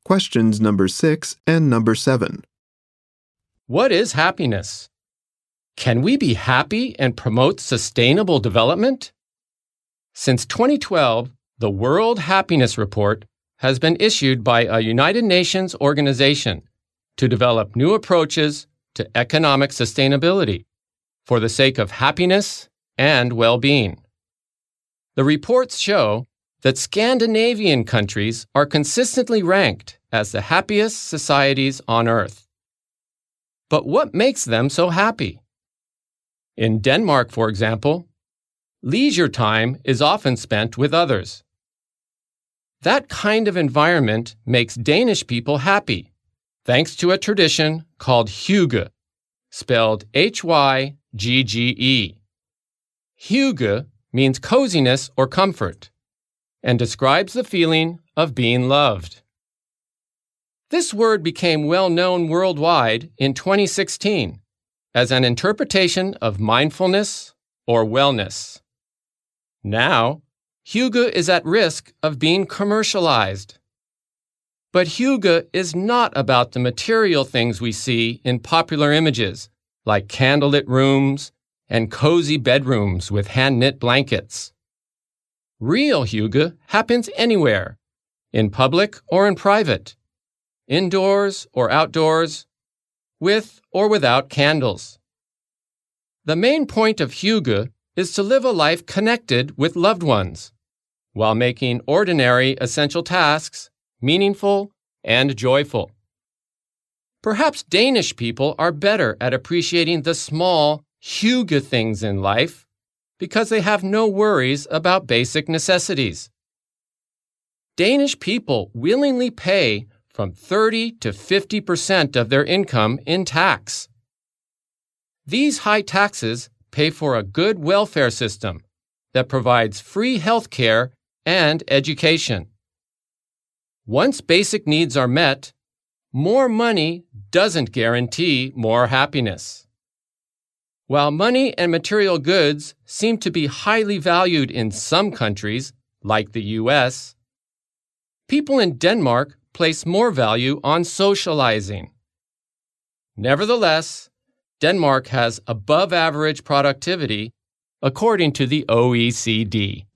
Questions number 6 and number 7. What is happiness? Can we be happy and promote sustainable development? Since 2012, the World Happiness Report has been issued by a United Nations organization to develop new approaches to economic sustainability for the sake of happiness and well-being. The reports show that Scandinavian countries are consistently ranked as the happiest societies on Earth. But what makes them so happy? In Denmark, for example, leisure time is often spent with others. That kind of environment makes Danish people happy, thanks to a tradition called hygge, spelled Hygge. Hygge means coziness or comfort, and describes the feeling of being loved. This word became well known worldwide in 2016 as an interpretation of mindfulness or wellness. Now, hygge is at risk of being commercialized. But hygge is not about the material things we see in popular images, like candlelit rooms and cozy bedrooms with hand-knit blankets. Real hygge happens anywhere, in public or in private, indoors or outdoors, with or without candles. The main point of hygge is to live a life connected with loved ones, while making ordinary essential tasks meaningful and joyful. Perhaps Danish people are better at appreciating the small hygge things in life because they have no worries about basic necessities. Danish people willingly pay from 30 to 50% of their income in tax. These high taxes pay for a good welfare system that provides free health care and education. Once basic needs are met, more money doesn't guarantee more happiness. While money and material goods seem to be highly valued in some countries, like the US, people in Denmark place more value on socializing. Nevertheless, Denmark has above-average productivity according to the OECD.